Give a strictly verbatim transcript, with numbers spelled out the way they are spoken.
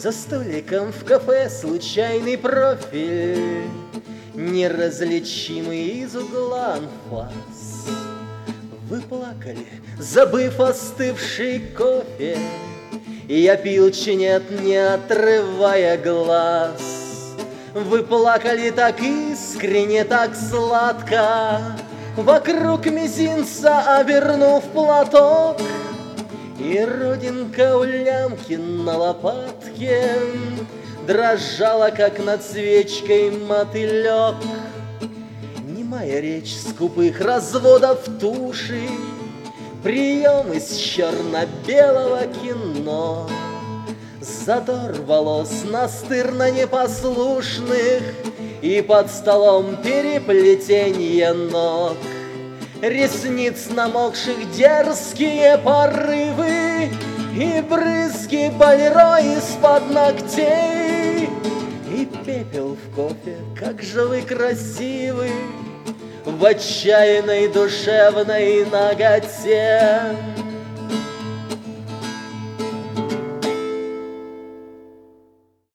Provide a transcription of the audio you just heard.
За столиком в кафе случайный профиль, неразличимый из угла анфас. Вы плакали, забыв остывший кофе, и я пил чинет, не отрывая глаз. Вы плакали так искренне, так сладко, вокруг мизинца обернув платок, и родинка у лямки на лопатке дрожала, как над свечкой мотылек. Немая речь скупых разводов туши, прием из черно-белого кино. Задор волос настырно непослушных и под столом переплетенье ног. Ресниц намокших дерзкие порывы и брызги болеро из-под ногтей. И пепел в кофе, как же вы красивы в отчаянной душевной наготе.